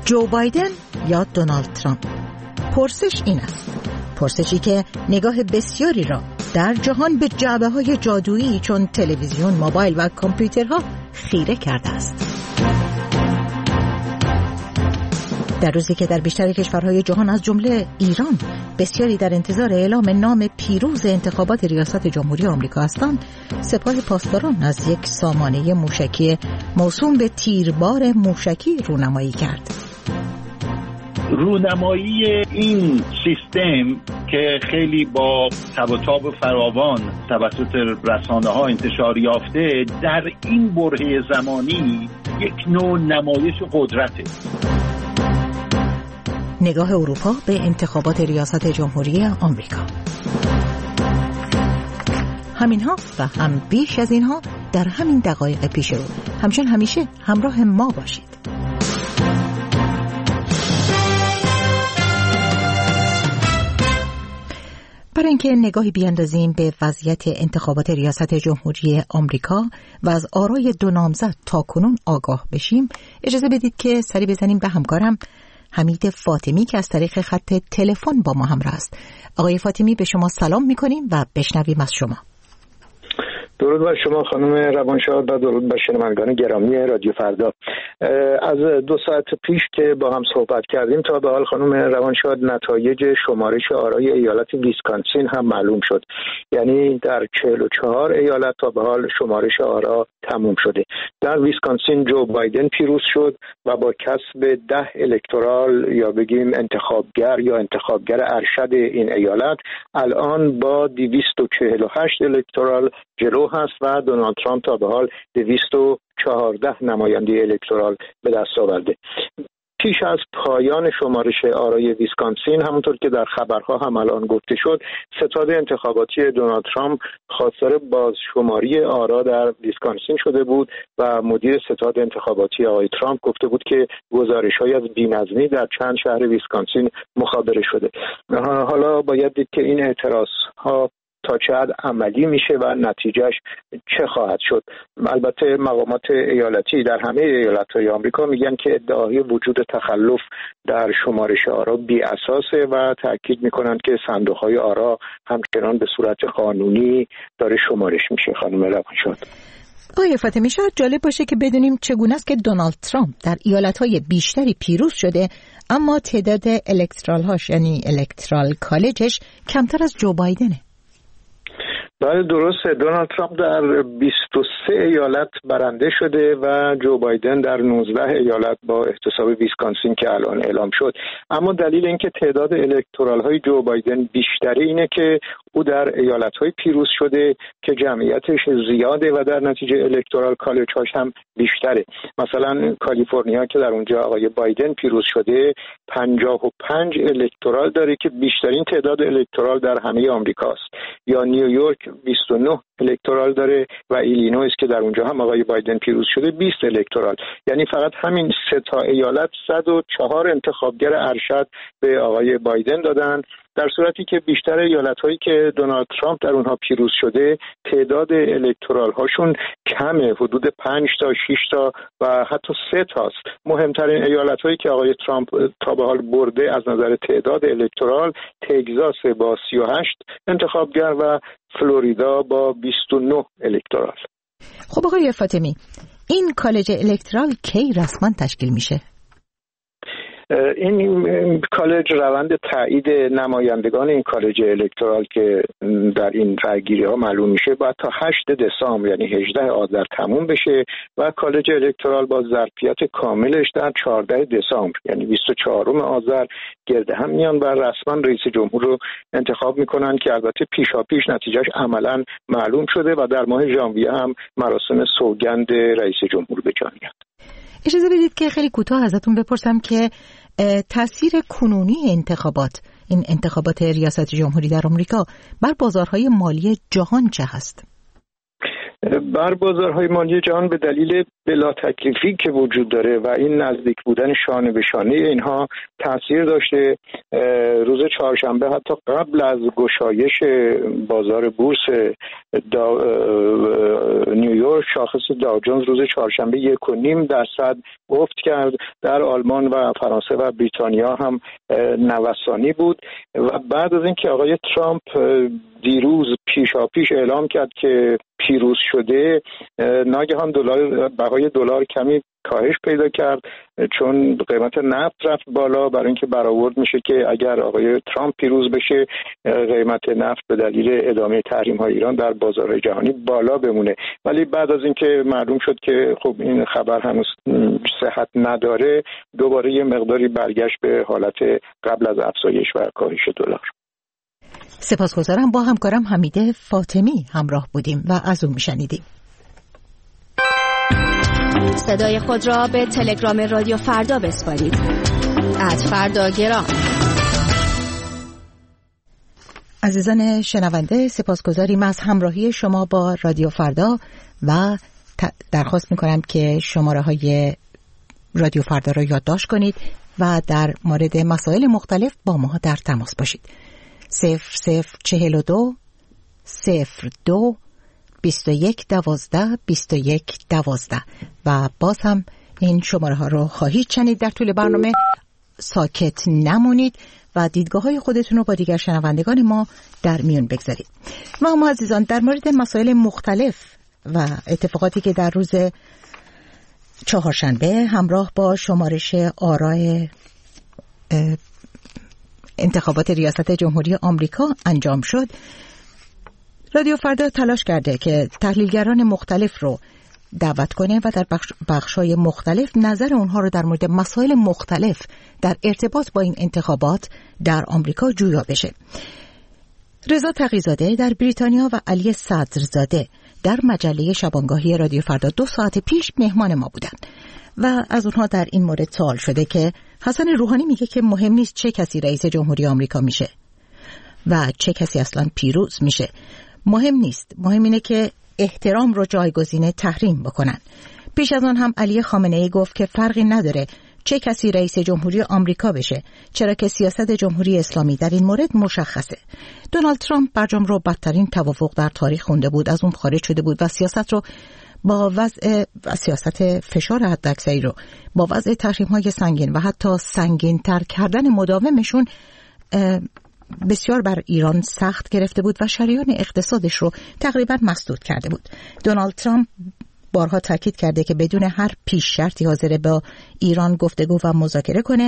جو بایدن یا دونالد ترامپ؟ پرسش این است، پرسشی که نگاه بسیاری را در جهان به جعبه‌های جادویی چون تلویزیون، موبایل و کامپیوترها خیره کرده است. در روزی که در بیشتر کشورهای جهان از جمله ایران بسیاری در انتظار اعلام نام پیروز انتخابات ریاست جمهوری آمریکا هستند، سپاه پاسداران از یک سامانه موشکی موسوم به تیربار موشکی رونمایی کرد. رونمایی این سیستم که خیلی با تب و تاب فراوان توسط رسانه‌ها انتشار یافته، در این برهه زمانی یک نوع نمایش قدرته. نگاه اروپا به انتخابات ریاست جمهوری آمریکا. همینها و هم بیش از اینها در همین دقایق پیش رو. همچون همیشه همراه ما باشید. برای اینکه نگاهی بیاندازیم به وضعیت انتخابات ریاست جمهوری آمریکا و از آرای دو نامزد تاکنون آگاه بشیم، اجازه بدید که سری بزنیم به همکارم حمید فاطمی که از طریق خط تلفن با ما همراه است. آقای فاطمی، به شما سلام می‌کنیم و بشنویم از شما. درود بر شما خانم روانشاد و درود بر شنوندگان گرامی رادیو فردا. از 2 ساعت پیش که با هم صحبت کردیم تا به حال خانم روانشاد نتایج شمارش آرای ایالت ویسکانسین هم معلوم شد. یعنی در 44 ایالت تا به حال شمارش آرا تموم شده. در ویسکانسین جو بایدن پیروز شد و با کسب 10 الکترال یا بگیم انتخابگر یا انتخابگر ارشد این ایالت الان با 248 الکترال جلو هست و دونالد ترامپ تا به حال 214 نماینده الکترال به دست آورده. پیش از پایان شمارش آرای ویسکانسین، همونطور که در خبرها هم الان گفته شد، ستاد انتخاباتی دونالد ترامپ خواستار بازشماری آرا در ویسکانسین شده بود و مدیر ستاد انتخاباتی آقای ترامپ گفته بود که گزارش‌های از بی‌نظمی در چند شهر ویسکانسین مخابره شده. حالا باید دید که این اعتراض‌ها تا چه حد عملی میشه و نتیجهش چه خواهد شد. البته مقامات ایالتی در همه ایالت‌های آمریکا میگن که ادعای وجود تخلف در شمارش آرا بی اساسه و تاکید میکنن که صندوق‌های آرا همچنان به صورت قانونی داره شمارش میشه. خانم روانشاد، آقای فاطمی، شاید جالب باشه که بدونیم چگونه است که دونالد ترامپ در ایالت‌های بیشتری پیروز شده اما تعداد الکترال‌هاش یعنی الکترال کالجش کمتر از جو بایدنه. بله درسته. دونالد ترامپ در 23 ایالت برنده شده و جو بایدن در 19 ایالت با احتساب ویسکانسین که الان اعلام شد. اما دلیل اینکه تعداد الکترال های جو بایدن بیشتره اینه که او در ایالت های پیروز شده که جمعیتش زیاده و در نتیجه الکترال کالج هاش هم بیشتره. مثلا کالیفرنیا که در اونجا آقای بایدن پیروز شده 55 الکترال داره که بیشترین تعداد الکترال در همه آمریکاست. یا نیویورک 29 الکترال داره و ایلینویس که در اونجا هم آقای بایدن پیروز شده 20 الکترال. یعنی فقط همین 3 تا ایالت 104 انتخابگر ارشد به آقای بایدن دادن، در صورتی که بیشتر ایالت‌هایی که دونالد ترامپ در اونها پیروز شده تعداد الکترال هاشون کمه، حدود 5 تا 6 تا و حتی 3 تاست. مهمترین ایالت‌هایی که آقای ترامپ تا به حال برده از نظر تعداد الکترال تگزاس با 38 انتخابگر و فلوریدا با 29 الکترال. خب آقای فاطمی، این کالج الکترال کی رسما تشکیل میشه؟ این کالج روند تایید نمایندگان این کالج الکترال که در این رأیگیری ها معلوم میشه باید تا 8 دسامبر یعنی 18 آذر تموم بشه و کالج الکترال با ظرفیت کاملش در 14 دسامبر یعنی 24 آذر گرد هم میان و رسما رئیس جمهور رو انتخاب میکنن که البته پیشاپیش نتیجهش عملا معلوم شده و در ماه ژانویه هم مراسم سوگند رئیس جمهور به جا میاد. اجازه بدید که خیلی کوتاه ازتون بپرسم که تاثیر کنونی این انتخابات ریاست جمهوری در آمریکا بر بازارهای مالی جهان چه هست؟ بر بازارهای مالی جهان به دلیل بلا تکلیفی که وجود داره و این نزدیک بودن شانه به شانه اینها تاثیر داشته. روز چهارشنبه حتی قبل از گشایش بازار بورس نیویورک شاخص داو جونز روز چهارشنبه 1.5% افت کرد. در آلمان و فرانسه و بریتانیا هم نوسانی بود و بعد از اینکه آقای ترامپ دیروز پیشاپیش اعلام کرد که پیروز شده، ناگهان بهای دلار کمی کاهش پیدا کرد چون قیمت نفت رفت بالا، برای اینکه برآورد میشه که اگر آقای ترامپ پیروز بشه قیمت نفت به دلیل ادامه تحریم‌های ایران در بازارهای جهانی بالا بمونه. ولی بعد از اینکه معلوم شد که خب این خبر هنوز صحت نداره، دوباره یه مقداری برگشت به حالت قبل از افزایش و کاهش دلار. سپاسگزارم. با همکارم حمیده فاطمی همراه بودیم و از اون میشنیدیم. صدای خود را به تلگرام رادیو فردا بسپارید. @فرداگرام. عزیزان شنونده، سپاسگزاریم از همراهی شما با رادیو فردا و درخواست میکنم که شماره های رادیو فردا را یادداشت کنید و در مورد مسائل مختلف با ما در تماس باشید. 0042 02 21 12 21 12 و باز هم این شماره ها رو خواهید شنید در طول برنامه. ساکت نمونید و دیدگاه‌های خودتون رو با دیگر شنوندگان ما در میون بگذارید. و اما عزیزان، در مورد مسائل مختلف و اتفاقاتی که در روز چهارشنبه همراه با شمارش آرای انتخابات ریاست جمهوری آمریکا انجام شد، رادیو فردا تلاش کرده که تحلیلگران مختلف رو دعوت کنه و در بخش‌های مختلف نظر اونها رو در مورد مسائل مختلف در ارتباط با این انتخابات در آمریکا جویا بشه. رضا تقی‌زاده در بریتانیا و علی صدرزاده در مجله شبانگاهی رادیو فردا 2 ساعت پیش مهمان ما بودند و از اونها در این مورد سوال شده که حسن روحانی میگه که مهم نیست چه کسی رئیس جمهوری آمریکا میشه و چه کسی اصلا پیروز میشه، مهم نیست، مهم اینه که احترام رو جایگزین تحریم بکنن. پیش از آن هم علی خامنه‌ای گفت که فرقی نداره چه کسی رئیس جمهوری آمریکا بشه، چرا که سیاست جمهوری اسلامی در این مورد مشخصه. دونالد ترامپ برجام رو بدترین توافق در تاریخ خونده بود، از اون خارج شده بود و سیاست رو با وضع و سیاست فشار حداکثری رو با وضع تحریم‌های سنگین و حتی سنگین‌تر کردن مداومشون بسیار بر ایران سخت گرفته بود و شریان اقتصادش رو تقریبا مسدود کرده بود. دونالد ترامپ بارها تاکید کرده که بدون هر پیش شرطی حاضر با ایران گفتگو و مذاکره کنه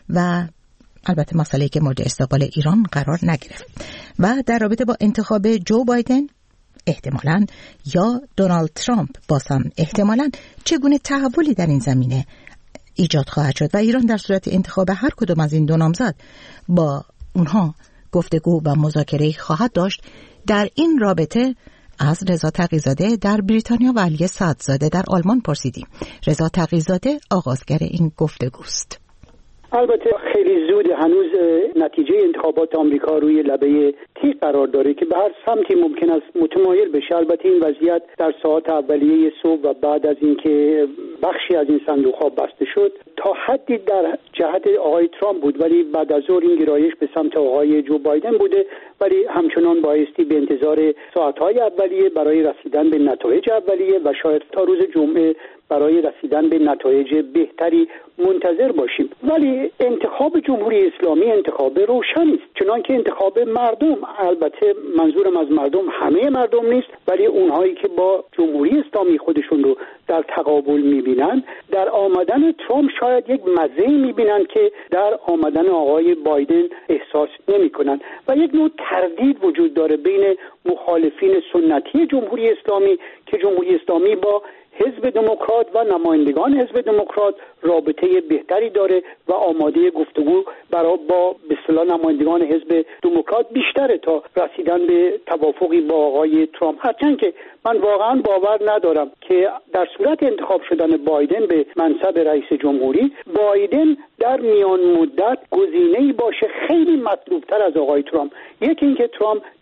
و البته مسئله‌ای که مورد استقبال ایران قرار نگرفت. و در رابطه با انتخاب جو بایدن احتمالاً یا دونالد ترامپ بازم احتمالاً چگونه تحولی در این زمینه ایجاد خواهد شد و ایران در صورت انتخاب هر کدوم از این دو نامزد با اونها گفتگو و مذاکره خواهد داشت. در این رابطه از رضا تقی‌زاده در بریتانیا و علی صدرزاده در آلمان پرسیدیم. رضا تقی‌زاده آغازگر این گفتگوست. البته خیلی زود، هنوز نتیجه انتخابات آمریکا روی لبه تیغ قرار داره که به هر سمتی ممکن است متمایل بشه. البته این وضعیت در ساعات اولیه صبح و بعد از اینکه بخشی از این صندوق‌ها بسته شد تا حدی در جهت آقای ترامپ بود، ولی بعد از ظهر این گرایش به سمت آقای جو بایدن بوده، ولی همچنان بایستی به انتظار ساعت‌های اولیه برای رسیدن به نتایج اولیه و شاید تا روز جمعه برای رسیدن به نتایج بهتری منتظر باشیم. ولی انتخاب جمهوری اسلامی انتخاب روشنی است، چنانکه انتخاب مردم. البته منظورم از مردم همه مردم نیست، ولی اونهایی که با جمهوری اسلامی خودشون رو در تقابل میبینن، در آمدن ترامپ شاید یک مزه میبینن که در آمدن آقای بایدن احساس نمیکنن و یک نوع تردید وجود داره بین مخالفین سنتی جمهوری اسلامی که جمهوری اسلامی با حزب دموکرات و نمایندگان حزب دموکرات رابطه بهتری داره و آماده گفتگو برای با به اصطلاح نمایندگان حزب دموکرات بیشتره تا رسیدن به توافقی با آقای ترامپ. هرچند که من واقعا باور ندارم که در صورت انتخاب شدن بایدن به منصب رئیس جمهوری، بایدن در میان مدت گزینه‌ای باشه خیلی مطلوبتر از آقای ترامپ. یکی اینکه ترامپ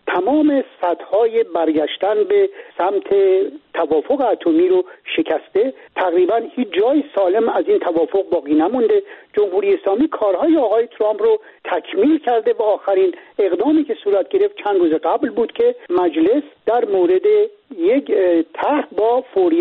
تمام سدهای برگشتن به سمت توافق اتمی رو شکسته. تقریبا هیچ جای سالم از این توافق باقی نمونده. جمهوری اسلامی کارهای آقای ترامپ رو تکمیل کرده و آخرین اقدامی که صورت گرفت چند روز قبل بود که مجلس در مورد یک طرح با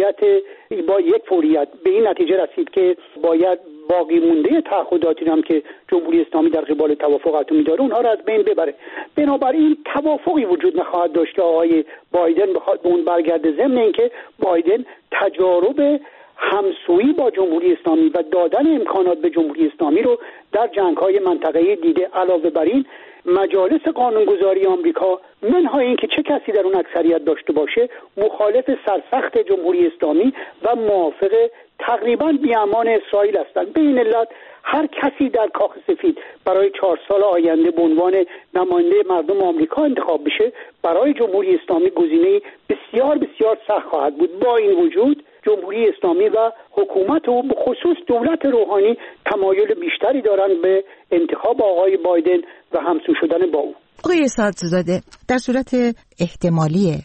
یک فوریت به این نتیجه رسید که باید باقی مونده تعهداتی هم که جمهوری اسلامی در قبال توافق اتمی داره اونها را از بین ببره. بنابراین توافقی وجود نخواهد داشت که آقای بایدن بخواد به اون برگرده، ضمن اینکه بایدن تجارب همسویی با جمهوری اسلامی و دادن امکانات به جمهوری اسلامی رو در جنگ‌های منطقه‌ای دیده. علاوه بر این مجالس قانونگذاری آمریکا منهای اینکه چه کسی در اون اکثریت داشته باشه مخالف سرسخت جمهوری اسلامی و موافق تقریبا بیامان اسرائیل هستند. به این علت هر کسی در کاخ سفید برای 4 سال آینده به عنوان نماینده مردم آمریکا انتخاب بشه برای جمهوری اسلامی گزینه بسیار بسیار سخت خواهد بود. با این وجود جمهوری اسلامی و حکومت و به خصوص دولت روحانی تمایل بیشتری دارند به انتخاب آقای بایدن و همسو شدن با او. آقای سعدزاده، در صورت احتمالی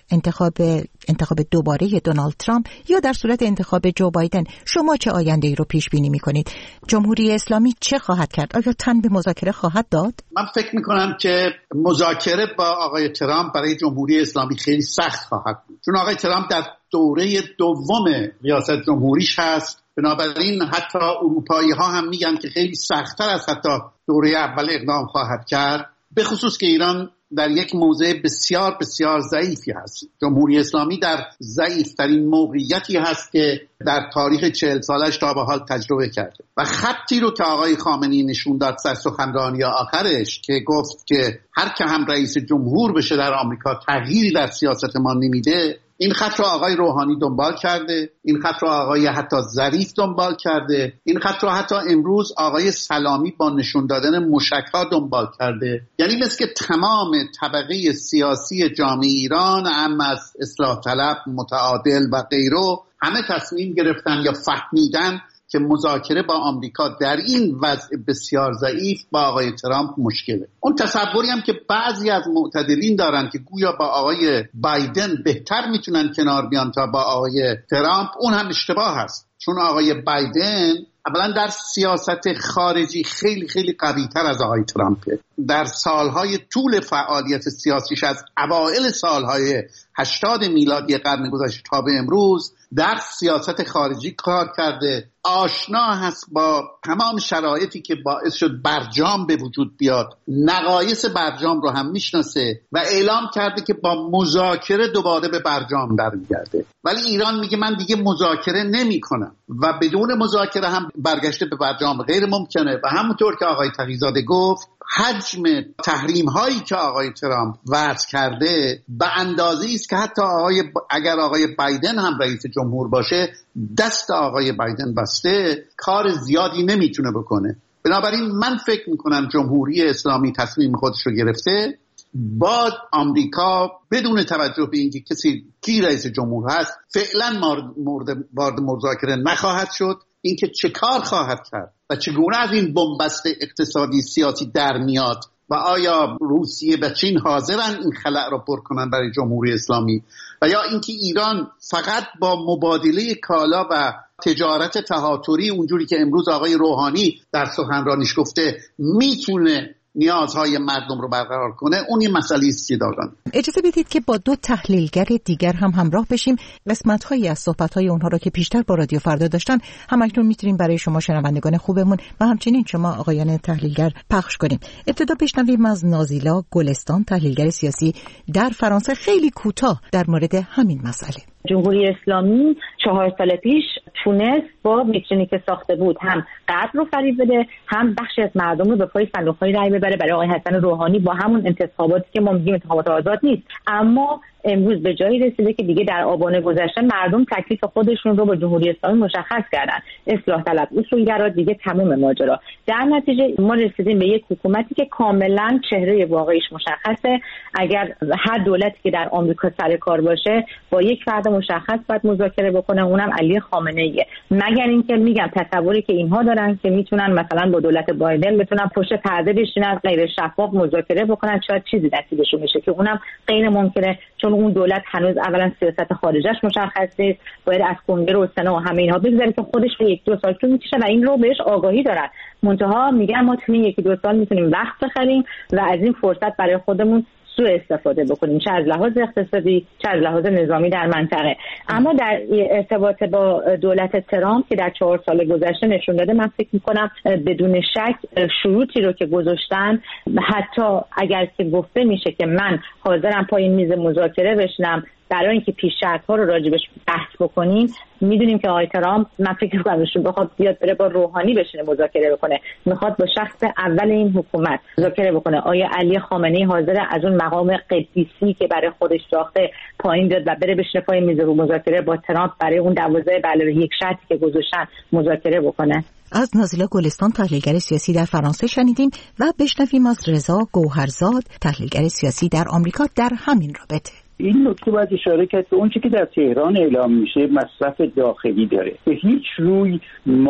انتخاب دوباره دونالد ترامپ یا در صورت انتخاب جو بایدن، شما چه آینده‌ای رو پیش بینی می‌کنید؟ جمهوری اسلامی چه خواهد کرد؟ آیا تن به مذاکره خواهد داد؟ من فکر می‌کنم که مذاکره با آقای ترامپ برای جمهوری اسلامی خیلی سخت خواهد بود، چون آقای ترامپ در دوره دوم ریاست جمهوریش هست. بنابراین حتی اروپایی‌ها هم میگن که خیلی سخت‌تر از حتی دوره اول اقدام خواهد کرد، به خصوص که ایران در یک موضع بسیار بسیار ضعیفی هست. جمهوری اسلامی در ضعیفترین موقعیتی هست که در تاریخ 40 سالش تا به حال تجربه کرده و خطی رو که آقای خامنه‌ای نشون داد سر سخنرانی آخرش که گفت که هر که هم رئیس جمهور بشه در آمریکا تغییری در سیاست ما نمیده، این خط رو آقای روحانی دنبال کرده، این خط رو آقای حتی ظریف دنبال کرده، این خط رو حتی امروز آقای سلامی با نشون دادن موشک‌ها دنبال کرده. یعنی مثل که تمام طبقه سیاسی جامعه ایران، هم از اصلاح طلب، متعادل و غیره، همه تصمیم گرفتن یا فهمیدن که مذاکره با آمریکا در این وضع بسیار ضعیف با آقای ترامپ مشکله. اون تصوری هم که بعضی از معتدلین دارن که گویا با آقای بایدن بهتر میتونن کنار بیان تا با آقای ترامپ، اون هم اشتباه هست. چون آقای بایدن اولا در سیاست خارجی خیلی خیلی قوی‌تر از آقای ترامپه. در سالهای طول فعالیت سیاسیش از اوائل سالهای 80 میلادی قرن گذشته تا به امروز در سیاست خارجی کار کرده، آشنا هست با تمام شرایطی که باعث شد برجام به وجود بیاد، نقایص برجام رو هم میشناسه و اعلام کرده که با مذاکره دوباره به برجام برمیگرده. ولی ایران میگه من دیگه مذاکره نمی کنم و بدون مذاکره هم برگشته به برجام غیر ممکنه. و همونطور که آقای تقی‌زاده گفت، حجم تحریم هایی که آقای ترامپ وضع کرده به اندازه‌ای است که حتی اگر آقای بایدن هم رئیس جمهور باشه، دست آقای بایدن بسته، کار زیادی نمیتونه بکنه. بنابراین من فکر میکنم جمهوری اسلامی تصمیم خودش رو گرفته با آمریکا بدون توجه به اینکه کی رئیس جمهور هست فعلا وارد مذاکره نخواهد شد. اینکه چه کار خواهد کرد و چگونه از این بنبست اقتصادی سیاسی در میاد و آیا روسیه و چین حاضرن این خلأ را پر کنن برای جمهوری اسلامی، و یا اینکه ایران فقط با مبادله کالا و تجارت تهاتری اونجوری که امروز آقای روحانی در سخنرانیش گفته میتونه نیازهای مردم رو برقرار کنه، اون یه مسئله است که دارن. اجازه بدید که با 2 تحلیلگر دیگر هم همراه بشیم. قسمت‌هایی از صحبت‌های اونها رو که پیشتر با رادیو فردا داشتن همکنون می‌تونیم برای شما شنوندگان خوبمون و همچنین شما آقایان تحلیلگر پخش کنیم. ابتدا بشنویم از نازیلا گلستان، تحلیلگر سیاسی در فرانسه، خیلی کوتاه در مورد همین مسئله. جمهوری اسلامی 4 سال پیش تونست با ویترینی که ساخته بود هم غرب رو فریب بده، هم بخشی از مردم رو به پای صندوق‌های رای ببره برای آقای حسن روحانی با همون انتخاباتی که ما میگیم انتخابات آزاد نیست. اما امروز به جایی رسیده که دیگه در آبان گذشته مردم تکلیف خودشون رو با جمهوری اسلامی مشخص کردن. اصلاح طلب اصولگرا دیگه تمام ماجرا. در نتیجه ما رسیدیم به یک حکومتی که کاملا چهره واقعیش مشخصه. اگر هر دولتی که در آمریکا سر کار باشه با یک فرد مشخص باید مذاکره بکنه، اونم علی خامنه‌ای خامنه‌ایه، مگر اینکه میگم تصوری که اینها دارن که میتونن مثلا با دولت بایدن بتونن پشت پرده بشینن، غیر شفاف مذاکره بکنن، شاید چیزی نتیجهشون میشه که اونم غیر ممکنه، چون اون دولت هنوز اولا سیاست خارجش مشخص نیست، باید از کنگره و سنا و همه اینها بگذره که خودش به 1-2 سال طول میکشه و این رو بهش آگاهی دارن. منتها میگم ما توی 1-2 سال میتونیم وقت بخریم و از این فرصت برای خودمون سوء استفاده بکنیم، چه از لحاظ اقتصادی چه از لحاظ نظامی در منطقه. اما در ارتباط با دولت ترامپ که در 4 سال گذشته نشون داده، من فکر میکنم بدون شک شروطی رو که گذاشتن، حتی اگر که گفته میشه که من حاضرم پای میز مذاکره بشینم برای اینکه پیش‌شرط‌ها رو راجبش بحث بکنیم، میدونیم که آقای ترامپ، من فکر می‌کنم ایشون بخواد بیاد بره با روحانی بشینه مذاکره بکنه، میخواد با شخص اول این حکومت مذاکره بکنه. آیا علی خامنه‌ای حاضر از اون مقام قدیسی که برای خودش ساخته پایین بیاد و بره بشینه پای میز مذاکره با ترامپ برای اون 12 علاوه 1 شرطی که گذاشتن مذاکره بکنه؟ از نازیلا گلستان، تحلیلگر سیاسی در فرانسه شنیدیم و بشنویم از رضا گوهرزاد، تحلیلگر سیاسی در آمریکا در همین رابطه. این نکته باید اشاره کرد که اون چیزی که در تهران اعلام میشه مصرف داخلی داره، به هیچ روی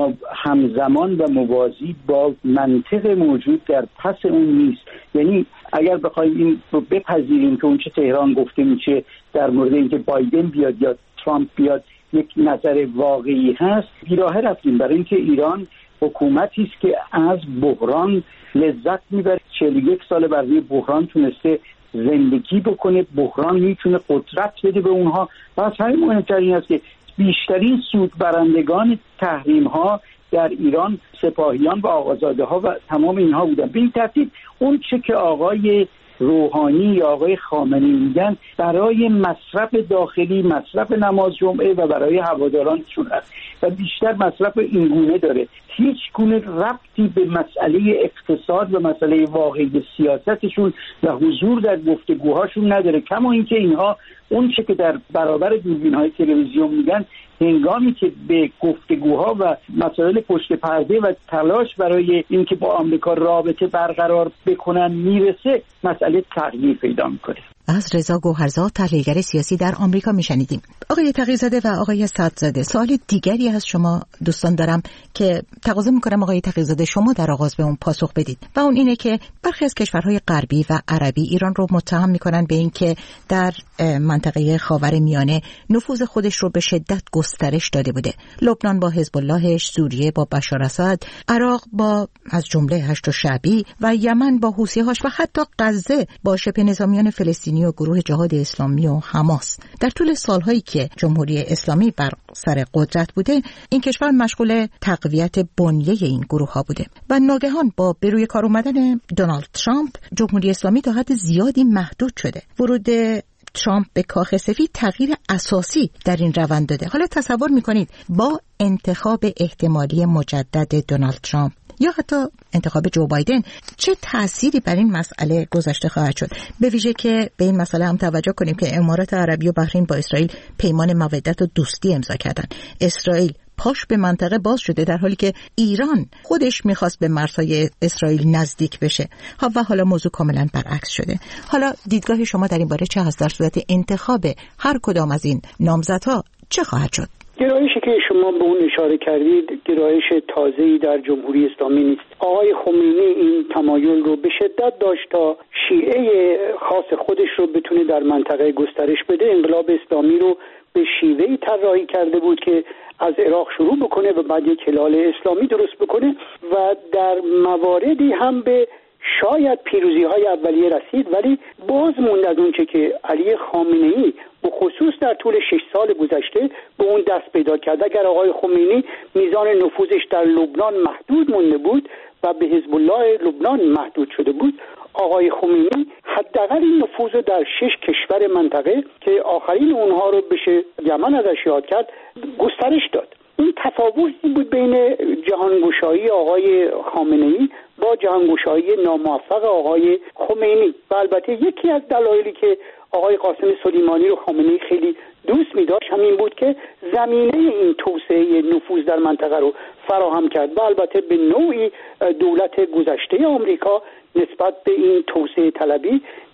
همزمان و موازی با منطق موجود در پس اون نیست. یعنی اگر بخوایم این رو بپذیریم که اون چه تهران گفته میشه در مورد اینکه بایدن بیاد یا ترامپ بیاد یک نظر واقعی هست، بیراه رفتیم، برای اینکه ایران حکومتی است که از بحران لذت میبره. 41 سال برای بحران تونسته زندگی بکنه، بحران میتونه قدرت بده به اونها و از همین مهمتر این است که بیشترین سود برندگان تحریم ها در ایران سپاهیان و آقازاده ها و تمام اینها بودن. به این ترتیب اون چه که آقای روحانی یا آقای خامنه‌ای میگن برای مصرف داخلی، مصرف نماز جمعه و برای هوادارانشون هست و بیشتر مصرف اینگونه داره، هیچ گونه ربطی به مسئله اقتصاد و مسئله واقعی سیاستشون و حضور در گفتگوهاشون نداره. کما اینکه اینها اون چه که در برابر دوربین‌های تلویزیون میگن، هنگامی که به گفتگوها و مسائل پشت پرده و تلاش برای اینکه با آمریکا رابطه برقرار بکنن میرسه، مسئله تغییر پیدا میکنه. از رضا گوهرزاد، تحلیلگر سیاسی در آمریکا میشنیدیم. آقای تقی‌زاده و آقای صدرزاده، سوال دیگری از شما دوستان دارم که تقاضا میکنم آقای تقی‌زاده شما در آغاز به اون پاسخ بدید و اون اینه که برخی از کشورهای غربی و عربی ایران رو متهم میکنن به اینکه در منطقه خاورمیانه نفوذ خودش رو به شدت گسترش داده بوده. لبنان با حزب اللهش، سوریه با بشار اسد، عراق با از جمله هشت شعبی و یمن با حوثی‌هاش و حتی غزه با شبه نظامیان فلسطینی و گروه جهاد اسلامی و حماس. در طول سالهایی که جمهوری اسلامی بر سر قدرت بوده، این کشور مشغول تقویت بنیه این گروه ها بوده و ناگهان با بروی کار اومدن دونالد ترامپ، جمهوری اسلامی تا حد زیادی محدود شده. ورود ترامپ به کاخ سفید تغییر اساسی در این روند داده. حالا تصور میکنید با انتخاب احتمالی مجدد دونالد ترامپ یا حتی انتخاب جو بایدن چه تأثیری بر این مسئله گذاشته خواهد شد؟ به ویژه که به این مسئله هم توجه کنیم که امارات عربی و بحرین با اسرائیل پیمان مودت و دوستی امضا کردن. اسرائیل پاش به منطقه باز شده در حالی که ایران خودش میخواست به مرزهای اسرائیل نزدیک بشه و حالا موضوع کاملا برعکس شده. حالا دیدگاه شما در این باره چه هست؟ در صورت انتخاب هر کدام از این نامزدها چه خواهد شد؟ گرایشی که شما به اون اشاره کردید گرایش تازه‌ای در جمهوری اسلامی نیست. آقای خمینی این تمایل رو به شدت داشت تا شیعه خاص خودش رو بتونه در منطقه گسترش بده. انقلاب اسلامی رو به شیوهی طراحی کرده بود که از عراق شروع بکنه و بعد یک هلال اسلامی درست بکنه و در مواردی هم به شاید پیروزی‌های اولیه رسید، ولی باز موند از اون چه که علی خامنه‌ای به خصوص در طول 6 سال گذشته به اون دست پیدا کرد. اگر آقای خمینی میزان نفوذش در لبنان محدود مونده بود و به حزب الله لبنان محدود شده بود، آقای خمینی حداقل این نفوذ رو در 6 کشور منطقه که آخرین اونها رو بشه یمن ازش یاد کرد گسترش داد. این تفاوتی بود بین جهانگشایی آقای خامنه‌ای با جهانگشایی ناموفق آقای خمینی و البته یکی از دلایلی که آقای قاسم سلیمانی رو خامنه‌ای خیلی دوست می‌داشت همین بود که زمینه این توسعه نفوذ در منطقه رو فراهم کرد و البته به نوعی دولت گذشته آمریکا نسبت به این توسعه طلبی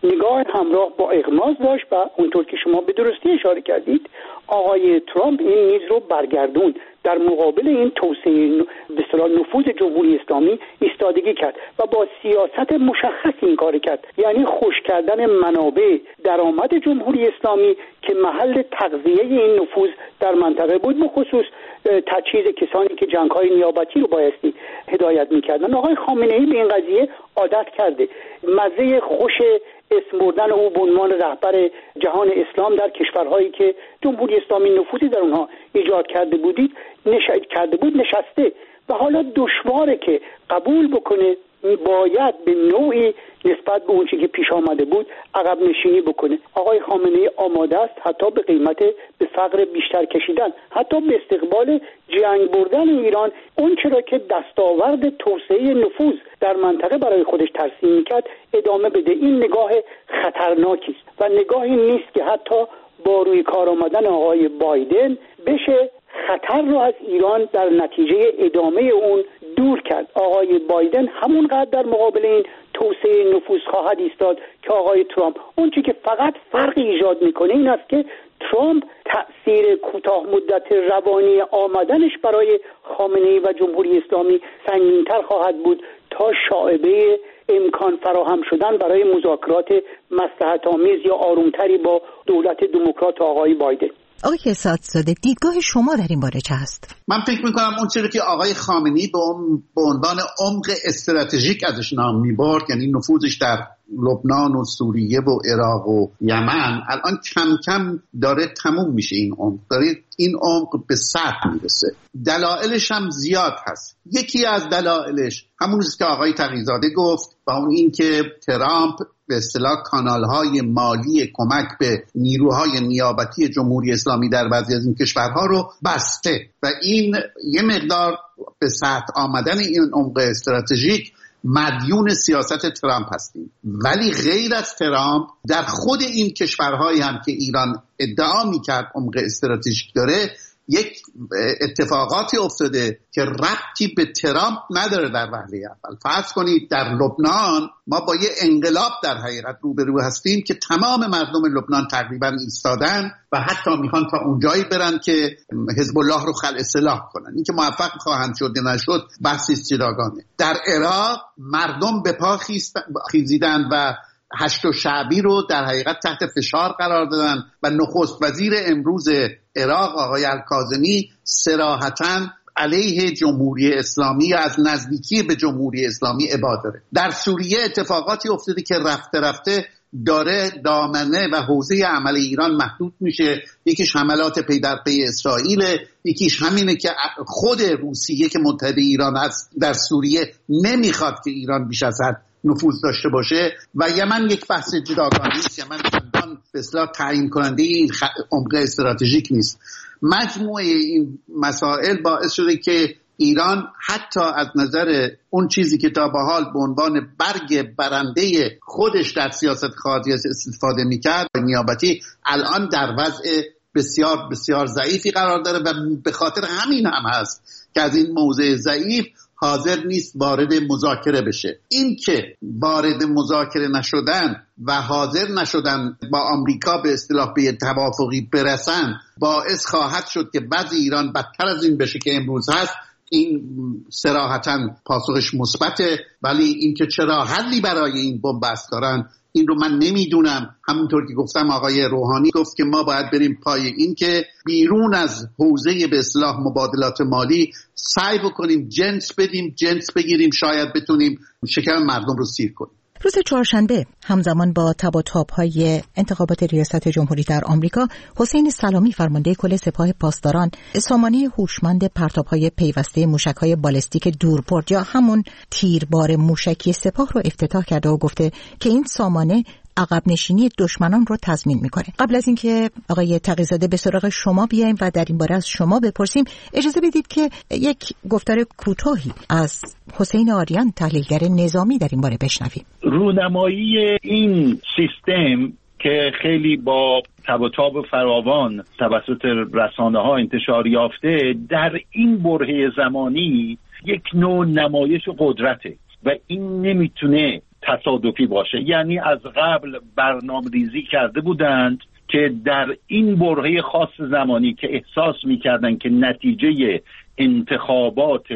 نگاه همراه با اغماض داشت و اونطور که شما به درستی اشاره کردید آقای ترامپ این میز رو برگردوند، در مقابل این توسعه به اصطلاح نفوذ جمهوری اسلامی ایستادگی کرد و با سیاست مشخص این کار کرد، یعنی خشک کردن منابع درآمد جمهوری اسلامی که محل تغذیه این نفوذ در منطقه بود، به خصوص تجهیز کسانی که جنگ‌های نیابتی رو بایستی هدایت می‌کردن. آقای خامنه‌ای به این قضیه عادت کرده، مزه خوش اسم بردن او به عنوان رهبر جهان اسلام در کشورهایی که جمهوری اسلامی نفوذی در اونها ایجاد کرده بود نشسته و حالا دشواره که قبول بکنه، باید به نوعی نسبت به اون چیزی که پیش آمده بود عقب نشینی بکنه. آقای خامنه‌ای آماده است حتی به قیمت به فقر بیشتر کشیدن، حتی به استقبال جنگ بردن ایران، اون چرا که دستاورد توسعه نفوذ در منطقه برای خودش ترسیم میکرد ادامه بده. این نگاه خطرناکی است و نگاهی نیست که حتی با روی کار آمدن آقای بایدن بشه خطر رو از ایران در نتیجه ادامه اون دور کرد. آقای بایدن همونقدر در مقابل این توسعه نفوذ خواهد ایستاد که آقای ترامپ. اون چیزی که فقط فرقی ایجاد میکنه این است که ترامپ تأثیر کوتاه مدت روانی آمدنش برای خامنه‌ای و جمهوری اسلامی سنگین‌تر خواهد بود تا شائبه امکان فراهم شدن برای مذاکرات مصلحت‌آمیز یا آرومتری با دولت دموکرات آقای بایدن. آقای اسدزاده، دیدگاه شما در این باره چه است؟ من فکر میکنم اون چیزی که آقای خامنه‌ای به عنوان عمق استراتژیک ازش نام میبرد، یعنی نفوذش در لبنان و سوریه و عراق و یمن، الان کم کم داره تموم میشه. این عمق به سطح میرسه. دلایلش هم زیاد هست. یکی از دلایلش همون است که آقای تقی‌زاده گفت و اون این که ترامپ به اصطلاح کانال‌های مالی کمک به نیروهای نیابتی جمهوری اسلامی در بعضی از این کشورها رو بسته و این یه مقدار به سطح آمدن این عمق استراتژیک مدیون سیاست ترامپ هستیم. ولی غیر از ترامپ در خود این کشورهایی هم که ایران ادعا میکرد عمق استراتژیک داره یک اتفاقاتی افتاده که ربطی به ترامپ نداره. در وهله اول فرض کنید در لبنان ما با یه انقلاب در حقیقت روبرو هستیم که تمام مردم لبنان تقریبا ایستادن و حتی میخوان تا اونجایی برن که حزب الله رو خلع سلاح کنن. این که موفق خواهند شد نشد بحثی جداگانه. در عراق مردم به پا خیزیدن و هشت شعبی رو در حقیقت تحت فشار قرار دادن و نخست وزیر امروز عراق آقای الکاظمی صراحتاً علیه جمهوری اسلامی از نزدیکی به جمهوری اسلامی ابا داره. در سوریه اتفاقاتی افتاده که رفته رفته داره دامنه و حوزه عمل ایران محدود میشه. یکیش حملات پی در پی اسرائیل، یکیش همینه که خود روسیه که متحد ایران هست در سوریه نمیخواد که ایران بیش از حد نفوذ داشته باشه و یمن یک بحث جداگانه است. یمن چندان به اصطلاح تعیین کننده این عمق استراتژیک نیست. مجموعه این مسائل باعث شده که ایران حتی از نظر اون چیزی که تا به حال به عنوان برگ برنده خودش در سیاست خارجی استفاده میکرد نیابتی، الان در وضع بسیار بسیار ضعیفی قرار داره و به خاطر همین هم هست که از این موضع ضعیف حاضر نیست وارد مذاکره بشه. این که وارد مذاکره نشدن و حاضر نشدن با آمریکا به اصطلاح به توافقی برسن باعث خواهد شد که بعضی ایران بدتر از این بشه که امروز هست. این صراحتاً پاسخش مثبته، ولی اینکه چرا حلی برای این بنبست دارن این رو من نمیدونم. همونطور که گفتم آقای روحانی گفت که ما باید بریم پای این که بیرون از حوزه به اصطلاح مبادلات مالی سعی بکنیم جنس بگیریم، شاید بتونیم شکم مردم رو سیر کنیم. روز چهارشنبه همزمان با تب و تاب‌های انتخابات ریاست جمهوری در آمریکا، حسین سلامی فرمانده کل سپاه پاسداران سامانه هوشمند پرتاب‌های پیوسته موشک‌های بالستیک دوربرد یا همون تیربار موشکی سپاه رو افتتاح کرده و گفته که این سامانه عقب نشینی دشمنان رو تضمین میکنه. قبل از اینکه آقای تقی‌زاده به سراغ شما بیایم و در این باره از شما بپرسیم، اجازه بدید که یک گفتار کوتاهی از حسین آریان تحلیلگر نظامی در این باره بشنویم. رونمایی این سیستم که خیلی با تب و تاب فراوان توسط رسانه‌ها انتشار یافته در این برهه زمانی یک نوع نمایش قدرته و این نمیتونه تصادفی باشه. یعنی از قبل برنامه‌ریزی کرده بودند که در این برهه خاص زمانی که احساس می‌کردند که نتیجه انتخابات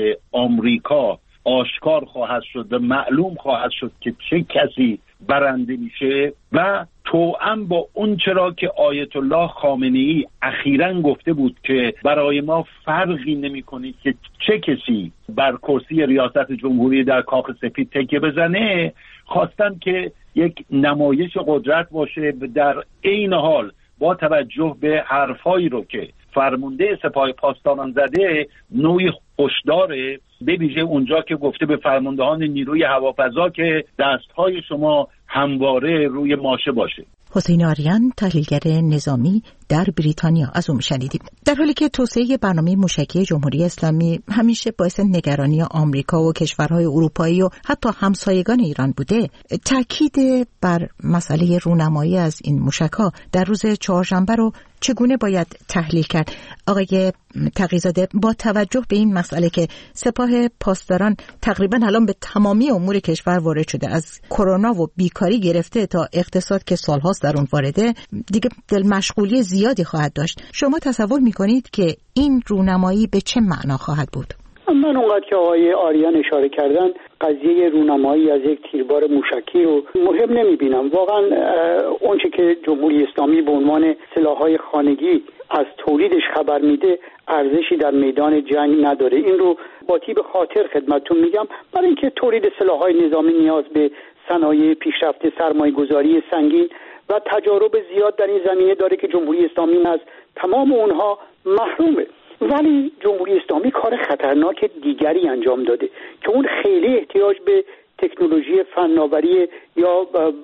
آمریکا آشکار خواهد شد و معلوم خواهد شد که چه کسی برنده میشه و توأم با اون چرا که آیت الله خامنه‌ای اخیراً گفته بود که برای ما فرقی نمی‌کنه که چه کسی بر کرسی ریاست جمهوری در کاخ سفید تکیه بزنه، خواستن که یک نمایش قدرت باشه در عین حال با توجه به حرفایی رو که فرمانده سپاه پاسداران زده نوعی هشداره، به ویژه اونجا که گفته به فرماندهان نیروی هوافضا که دستهای شما همواره روی ماشه باشه. حسین آریان، تحلیلگر نظامی در بریتانیا، از اون شنیدیم. در حالی که توسعه برنامه موشکی جمهوری اسلامی همیشه باعث نگرانی آمریکا و کشورهای اروپایی و حتی همسایگان ایران بوده، تاکید بر مسئله رونمایی از این موشک‌ها در روز چهارشنبه رو چگونه باید تحلیل کرد؟ آقای تقی‌زاده، با توجه به این مسئله که سپاه پاسداران تقریبا الان به تمامی امور کشور وارد شده، از کرونا و بیکاری گرفته تا اقتصاد که سالهاست در اون وارده، دیگه دل مشغولی زیادی خواهد داشت. شما تصور میکنید که این رونمایی به چه معنا خواهد بود؟ من اونقدر که آقای آریان اشاره کردن قضیه رونمایی از یک تیربار موشکی رو مهم نمیبینم. واقعا اونچه که جمهوری اسلامی به عنوان سلاح‌های خانگی از تولیدش خبر میده ارزشی در میدان جنگ نداره. این رو با تیب خاطر خدمتتون میگم، برای اینکه تولید سلاح‌های نظامی نیاز به صنایع پیشرفته سرمایه‌گذاری سنگین و تجارب زیاد در این زمینه داره که جمهوری اسلامی از تمام اونها محرومه. ولی جمهوری اسلامی کار خطرناک دیگری انجام داده که اون خیلی احتیاج به تکنولوژی فناوری یا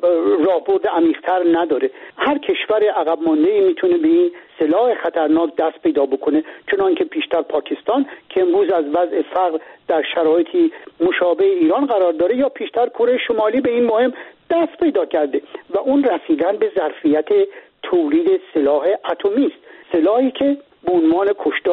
راهبرد عمیق‌تر نداره. هر کشور عقب مانده‌ای میتونه به این سلاح خطرناک دست پیدا بکنه، چنانکه پیشتر پاکستان که امروز از وضع فقر در شرایطی مشابه ایران قرار داره، یا پیشتر کره شمالی به این مهم دست پیدا کرده و اون رسیدن به ظرفیت تولید سلاح اتمی است، سلاحی که به عنوان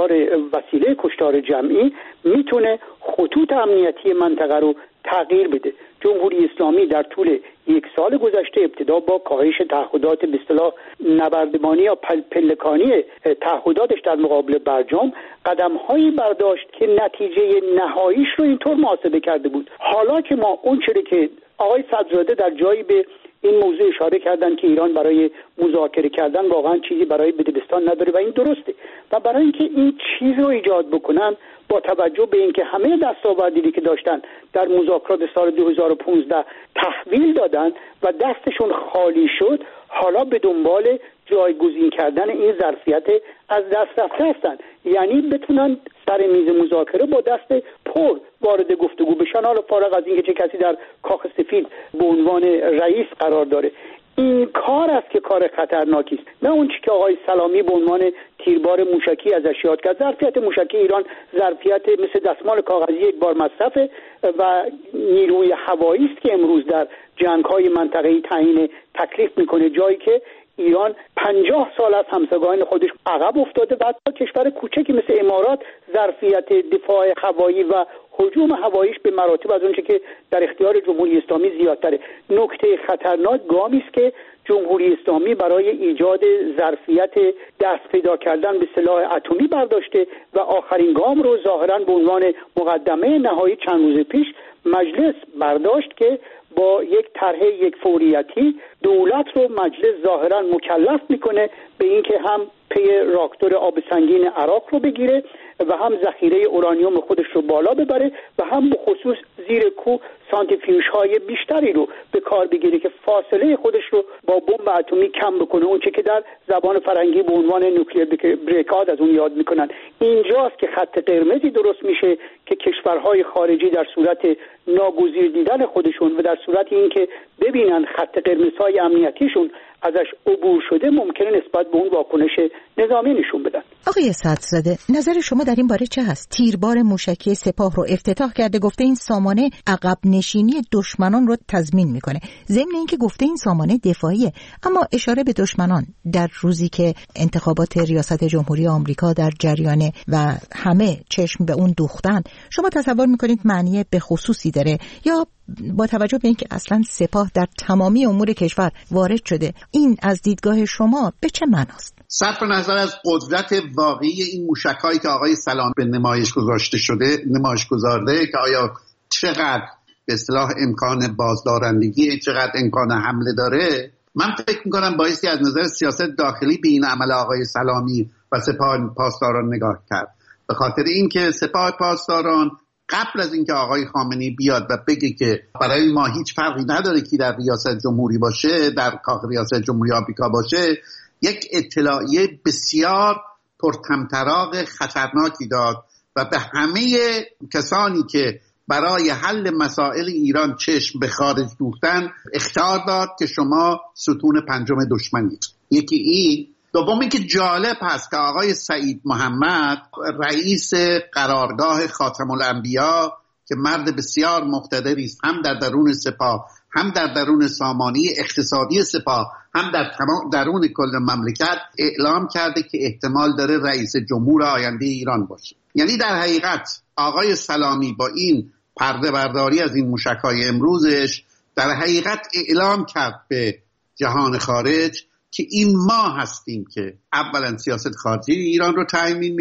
وسیله کشتار جمعی میتونه خطوط امنیتی منطقه رو تغییر بده. جمهوری اسلامی در طول یک سال گذشته ابتدا با کاهش تعهدات به اصطلاح نبردبانی یا پلکانی تعهداتش در مقابل برجام قدم‌هایی برداشت که نتیجه نهاییش رو اینطور محاسبه کرده بود. حالا که ما اون چیزی که آقای صدرزاده در جایی به این موضوع اشاره کردن که ایران برای مذاکره کردن واقعا چیزی برای بدبستان نداره و این درسته، و برای اینکه این چیز رو ایجاد بکنن با توجه به اینکه همه دستاوردی که داشتن در مذاکرات سال 2015 تحویل دادن و دستشون خالی شد، حالا به دنبال جایگزین کردن این ظرفیت از دست رفته هستن، یعنی بتونن سر میز مذاکره با دست پر وارد گفتگو بشن، حالا فارغ از اینکه چه کسی در کاخ سفید به عنوان رئیس قرار داره. این کار است که کار خطرناکی است، نه اون چیزی که آقای سلامی به عنوان تیربار موشکی ازش یاد کرد. ظرفیت موشکی ایران ظرفیت مثل دستمال کاغذی یک بار مصرفه و نیروی هوایی است که امروز در جنگ‌های منطقه‌ای تعیین تکلیف میکنه، جایی که ایران 50 سال از همسایگان خودش عقب افتاده و حتی کشور کوچکی مثل امارات ظرفیت دفاع هوایی و هجوم هواییش به مراتب از اونچه که در اختیار جمهوری اسلامی زیادتره. نکته خطرناک گامی است که جمهوری اسلامی برای ایجاد ظرفیت دست پیدا کردن به سلاح اتمی برداشته و آخرین گام رو ظاهراً به عنوان مقدمه نهایی چند روز پیش مجلس برداشت که با یک طرح یک فوریتی دولت رو مجلس ظاهراً مکلف میکنه به اینکه هم پی راکتور آب سنگین عراق رو بگیره و هم ذخیره اورانیوم خودش رو بالا ببره و هم به خصوص زیر کوه سانتریفیوژهای بیشتری رو به کار بگیره که فاصله خودش رو با بمب اتمی کم بکنه، اون چه که در زبان فرنگی به عنوان نوکلیر بریکاد از اون یاد میکنن. اینجاست که خط قرمزی درست میشه که کشورهای خارجی در صورت ناگزیر دیدن خودشون و در صورت اینکه ببینن خط قرمزهای امنیتیشون ازش عبور شده ممکنه نسبت به اون واکنش نظامی نشون بدن. آقای صدرزاده، نظر شما در این باره چه هست؟ تیربار موشکی سپاه رو افتتاح کرده، گفته این سامانه عقب نشینی دشمنان رو تضمین میکنه. ضمن اینکه گفته این سامانه دفاعیه، اما اشاره به دشمنان در روزی که انتخابات ریاست جمهوری آمریکا در جریانه و همه چشم به اون دوختن، شما تصور میکنید معنی به خصوصی داره یا با توجه به اینکه اصلا سپاه در تمامی امور کشور وارد شده، این از دیدگاه شما به چه معناست؟ صرف نظر از قدرت واقعی این موشک‌هایی که آقای سلامی به نمایش گذارده که آیا چقدر به اصطلاح امکان بازدارندگی، چقدر امکان حمله داره، من فکر میکنم بایستی از نظر سیاست داخلی به این عمل آقای سلامی و سپاه پاسداران نگاه کرد. به خاطر اینکه سپاه پاسداران قبل از اینکه آقای خامنه‌ای بیاد و بگه که برای ما هیچ فرقی نداره کی در ریاست جمهوری باشه، در کاخ ریاست جمهوری آمریکا باشه، یک اطلاعیه بسیار پرطمطراق خطرناکی داد و به همه کسانی که برای حل مسائل ایران چشم به خارج دوختن اخطار داد که شما ستون پنجم دشمنید. یکی این. دومی که جالب هست که آقای سعید محمد رئیس قرارگاه خاتم الانبیا که مرد بسیار مقتدری است، هم در درون سپاه، هم در درون سامانه اقتصادی سپاه، هم در درون کل مملکت، اعلام کرده که احتمال داره رئیس جمهور آینده ایران باشه. یعنی در حقیقت آقای سلامی با این پرده برداری از این موشک‌های امروزش در حقیقت اعلام کرد به جهان خارج که این ما هستیم که اولا سیاست خارجی ایران رو تعیین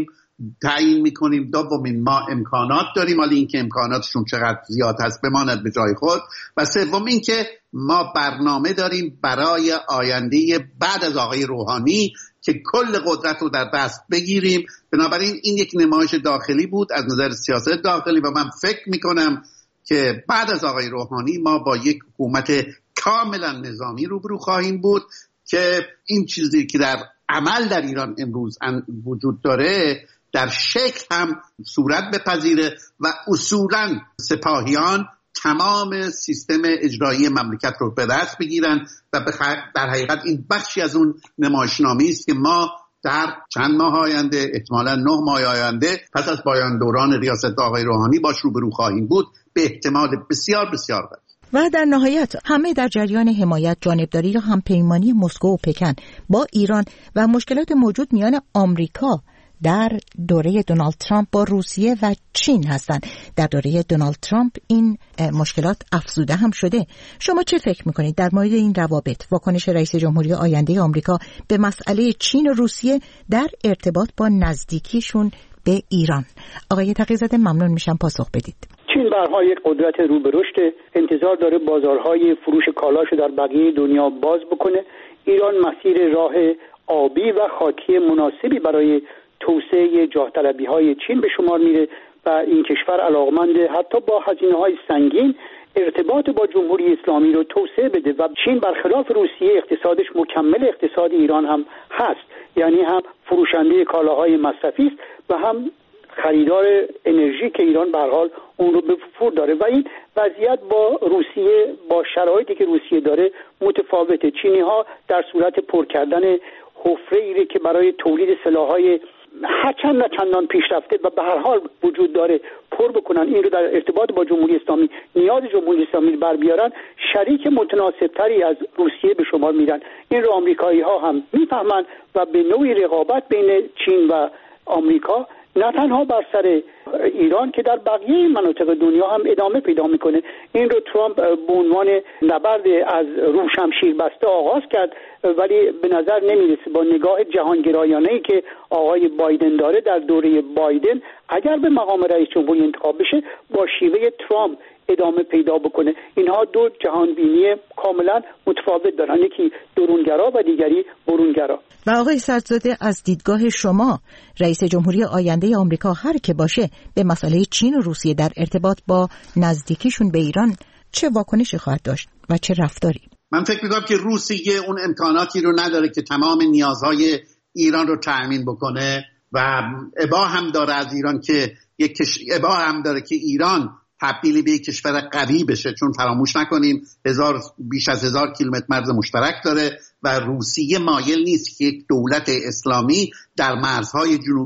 میکنیم، دومین ما امکانات داریم، حالا این که امکاناتشون چقدر زیاد هست بماند به جای خود، و سوم این که ما برنامه داریم برای آینده بعد از آقای روحانی که کل قدرت رو در دست بگیریم. بنابراین این یک نمایش داخلی بود از نظر سیاست داخلی و من فکر میکنم که بعد از آقای روحانی ما با یک حکومت کاملا نظامی روبرو خواهیم بود که این چیزی که در عمل در ایران امروز وجود داره در شکل هم صورت بپذیره و اصولا سپاهیان تمام سیستم اجرایی مملکت رو به دست بگیرن و در حقیقت این بخشی از اون نمایشنامه‌ای است که ما در چند ماه آینده، احتمالاً 9 ماه آینده پس از پایان دوران ریاست آقای روحانی باش روبرو خواهیم بود به احتمال بسیار بسیار قوی. و در نهایت همه در جریان حمایت، جانبداری یا همپیمانی مسکو و پکن با ایران و مشکلات موجود میان آمریکا در دوره دونالد ترامپ با روسیه و چین هستند. در دوره دونالد ترامپ این مشکلات افزوده هم شده. شما چه فکر میکنید در مورد این روابط، واکنش رئیس جمهوری آینده آمریکا به مسئله چین و روسیه در ارتباط با نزدیکیشون به ایران؟ آقای تقی‌زاده ممنون میشم پاسخ بدید. چین به هر حال یک قدرت رو به رشد، انتظار داره بازارهای فروش کالاشو در بقیه دنیا باز بکنه. ایران مسیر راه آبی و خاکی مناسبی برای توسعه جاه طلبی‌های چین به شمار میره و این کشور علاقمند حتی با هزینه‌های سنگین ارتباط با جمهوری اسلامی رو توسعه بده و چین برخلاف روسیه اقتصادش مکمل اقتصاد ایران هم هست، یعنی هم فروشنده کالاهای مصرفی است و هم خریدار انرژی که ایران به هر حال اون رو به فور داره و این وضعیت با روسیه، با شرایطی که روسیه داره متفاوته. چینی‌ها در صورت پر کردن حفره‌ای که برای تولید سلاح‌های هرچند نه چندان پیشرفته و به هر حال وجود داره پر بکنن، این رو در ارتباط با جمهوری اسلامی نیاز جمهوری اسلامی بر بیارن، شریک متناسبتری از روسیه به شمار میرن. این رو آمریکایی‌ها هم میفهمن و به نوعی رقابت بین چین و آمریکا نه تنها بر سر ایران که در بقیه مناطق دنیا هم ادامه پیدا میکنه. این رو ترامپ به عنوان نبرد از رو شمشیر بسته آغاز کرد ولی به نظر نمیرسه با نگاه جهانگرایانه‌ای که آقای بایدن داره در دوره بایدن اگر به مقام رئیس جمهوری انتخاب بشه با شیوه ترامپ ادامه پیدا بکنه. اینها دو جهانبینی کاملا متفاوت دارن، یکی درونگرا و دیگری برونگرا. و آقای سعدزاده از دیدگاه شما رئیس جمهوری آینده آمریکا هر که باشه به مسئله چین و روسیه در ارتباط با نزدیکیشون به ایران چه واکنشی خواهد داشت و چه رفتاری؟ من فکر می‌کنم که روسیه اون امکاناتی رو نداره که تمام نیازهای ایران رو تأمین بکنه و ابا هم داره از ایران که ابا هم داره که ایران تبدیل به یک کشور قوی بشه، چون فراموش نکنیم بیش از 1000 کیلومتر مرز مشترک داره و روسیه مایل نیست که یک دولت اسلامی در مرزهای جنوبیش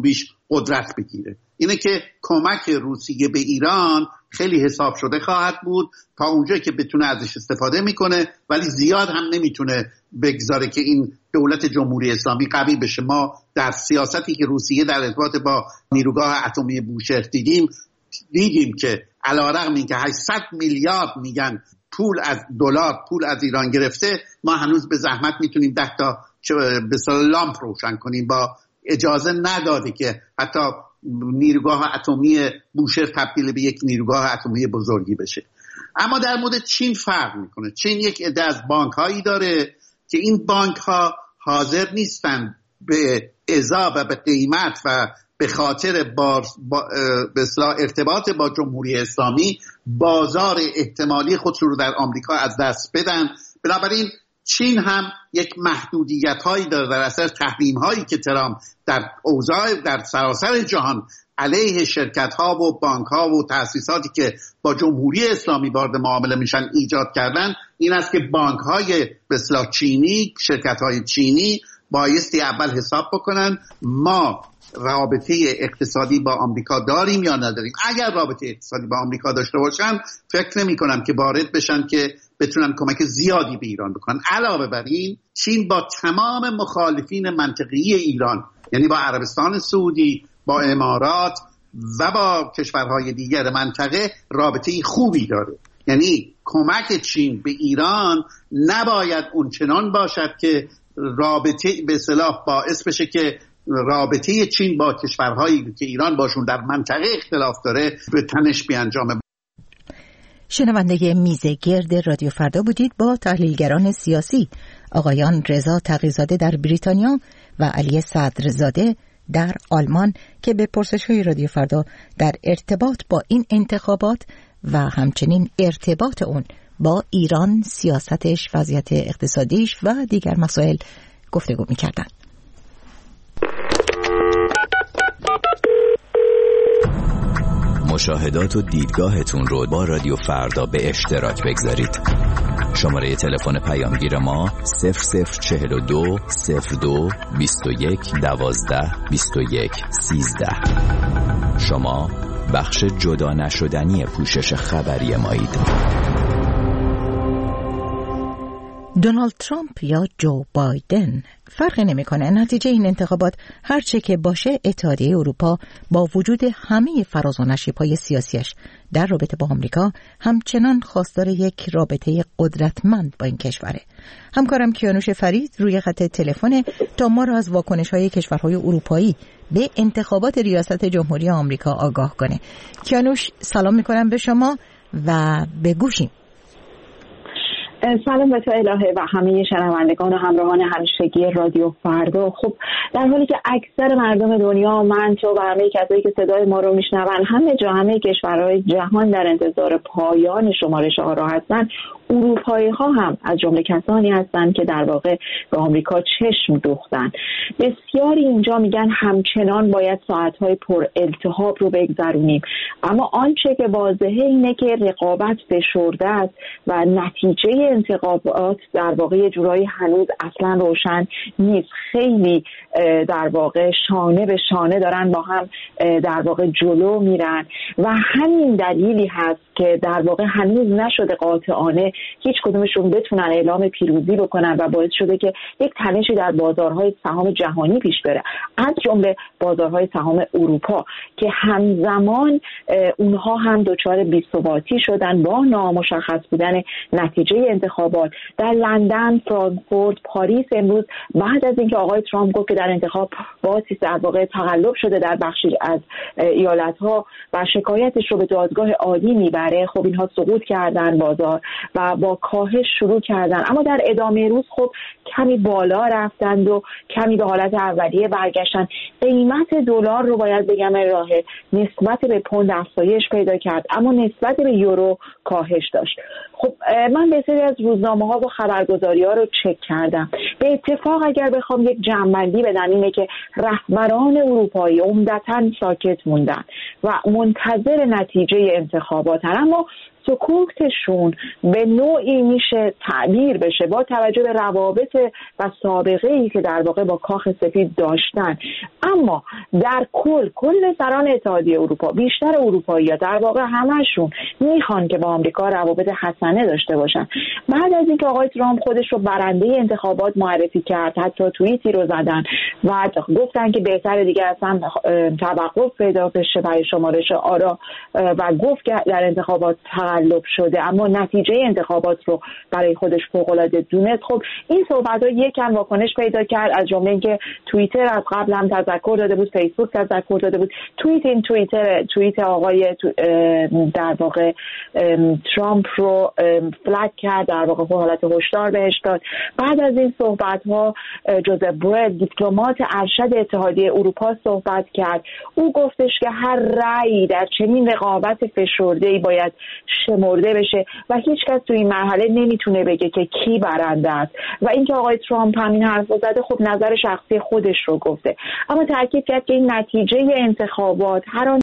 قدرت بگیره. اینه که کمک روسیه به ایران خیلی حساب شده خواهد بود، تا اونجایی که بتونه ازش استفاده میکنه، ولی زیاد هم نمیتونه بگذاره که این دولت جمهوری اسلامی قوی بشه. ما در سیاستی که روسیه در ارتباط با نیروگاه اتمی بوشهر دیدیم که علیرغم اینکه 800 میلیارد میگن دلار پول از ایران گرفته، ما هنوز به زحمت میتونیم 10 تا به اصطلاح لامپ روشن کنیم. با اجازه نداده که حتی نیروگاه اتمی بوشهر تبدیل به یک نیروگاه اتمی بزرگی بشه. اما در مورد چین فرق میکنه. چین یک عده از بانک هایی داره که این بانک ها حاضر نیستن به ازا و به قیمت و به خاطر به اصطلاح ارتباط با جمهوری اسلامی بازار احتمالی خودشون رو در آمریکا از دست بدن. بنابراین چین هم یک محدودیت هایی داره در اثر تحریم هایی که ترامپ در اوضاع در سراسر جهان علیه شرکت ها و بانک ها و تأسیساتی که با جمهوری اسلامی وارد معامله میشن ایجاد کردن. این است که بانک های به اصطلاح چینی، شرکت های چینی بایستی اول حساب بکنن ما رابطه اقتصادی با آمریکا داریم یا نداریم. اگر رابطه اقتصادی با آمریکا داشته باشن فکر نمی کنم که وارد بشن که بتونن کمک زیادی به ایران بکنن. علاوه بر این چین با تمام مخالفین منطقی ایران، یعنی با عربستان سعودی، با امارات و با کشورهای دیگر منطقه رابطه خوبی داره. یعنی کمک چین به ایران نباید اونچنان باشد که رابطه به اصطلاح باعث بشه که رابطه چین با کشورهایی که ایران باشون در منطقه اختلاف داره به تنش بیانجامه. شنونده میز گرد رادیو فردا بودید با تحلیلگران سیاسی آقایان رضا تقی‌زاده در بریتانیا و علی صدرزاده در آلمان که به پرسش‌های رادیو فردا در ارتباط با این انتخابات و همچنین ارتباط اون با ایران، سیاستش، وضعیت اقتصادیش و دیگر مسائل گفتگو می‌کردند. مشاهدات و دیدگاهتون رو با رادیو فردا به اشتراک بگذارید. شماره تلفن پیامگیر ما 0042 02 21 12 21 13. شما بخش جدا نشدنی پوشش خبری مایید. دونالد ترامپ یا جو بایدن فرقی نمی‌کنه. نتیجه این انتخابات هر چه که باشه، اتحادیه اروپا با وجود همه فراز و نشیب‌های سیاسیش در رابطه با آمریکا همچنان خواستار یک رابطه قدرتمند با این کشوره. همکارم کیانوش فرید روی خط تلفن تا ما را از واکنش‌های کشورهای اروپایی به انتخابات ریاست جمهوری آمریکا آگاه کنه. کیانوش، سلام می‌کنم به شما و به گوشیم. سلام به تو الهه و همه شنوندگان و همراهان همیشگی رادیو فردا. خب در حالی که اکثر مردم دنیا، من تو و همه کسایی که صدای ما رو میشنون، همه جا همه کشورهای جهان در انتظار پایان شمارش آرا هستن، اروپایی ها هم از جمله کسانی هستند که در واقع به آمریکا چشم دوختن. بسیاری اینجا میگن همچنان باید ساعتهای پر التهاب رو بگذرونیم، اما آنچه که واضحه اینه که رقابت فشرده است و نتیجه انتخابات در واقع یه جورایی هنوز اصلا روشن نیست. خیلی در واقع شانه به شانه دارن با هم در واقع جلو میرن و همین دلیلی هست که در واقع هنوز نشده قاطعانه هیچ کدومشون بتونن اعلام پیروزی بکنن و باعث شده که یک تنشی در بازارهای سهام جهانی پیش بره، از جمله بازارهای سهام اروپا که همزمان اونها هم دچار بی‌ثباتی شدن با نامشخص بودن نتیجه انتخابات. در لندن، فرانکفورت، پاریس امروز بعد از اینکه آقای ترامپ گفت که در انتخاب باعثی در واقع تقلب شده در بخشی از ایالت‌ها و شکایتش رو به دادگاه عالی میبره، خب اینها سقوط کردن بازار و با کاهش شروع کردن، اما در ادامه روز خب کمی بالا رفتند و کمی به حالت اولیه برگشتن. قیمت دلار رو باید بگم راه نسبت به پوند افزایش پیدا کرد، اما نسبت به یورو کاهش داشت. خب من به سری از روزنامه‌ها و خبرگزاری‌ها رو چک کردم. به اتفاق اگر بخوام یک جمع‌بندی بدم اینه که رهبران اروپایی عمدتاً ساکت موندن و منتظر نتیجه انتخاباتن، اما سکوتشون به نوعی میشه تعبیر بشه با توجه به روابط و سابقه ای که در واقع با کاخ سفید داشتن. اما در کل سران اتحادیه اروپا، بیشتر اروپایی‌ها در واقع همشون میخوان که با آمریکا روابط حسنه داشته باشن. بعد از اینکه آقای ترامپ خودش رو برنده انتخابات معرفی کرد، حتی توییتی رو زدن و گفتن که بهتره دیگه اصلا توقف پیدا بشه برای شمارش آرا و گفت که در انتخابات تقلب شده اما نتیجه انتخابات رو برای خودش فوق‌العاده دونست. خب این صحبت‌ها یکم واکنش پیدا کرد، از جمله اینکه توییتر از قبل هم تذکر داده بود، فیسبوک تذکر داده بود، توییت آقای در واقع ترامپ رو فلگ کرد، در واقع حالت هشدار بهش داد. بعد از این صحبت‌ها جوزف بورل دیپلمات ارشد اتحادیه اروپا صحبت کرد. او گفتش که هر رأی در چنین رقابت فشرده‌ای باید شمرده بشه و هیچ کس تو این مرحله نمیتونه بگه که کی برنده است. و اینکه آقای ترامپ همین حرف رو زده، خب نظر شخصی خودش رو گفته، اما تاکید کرد که این نتیجه انتخابات هر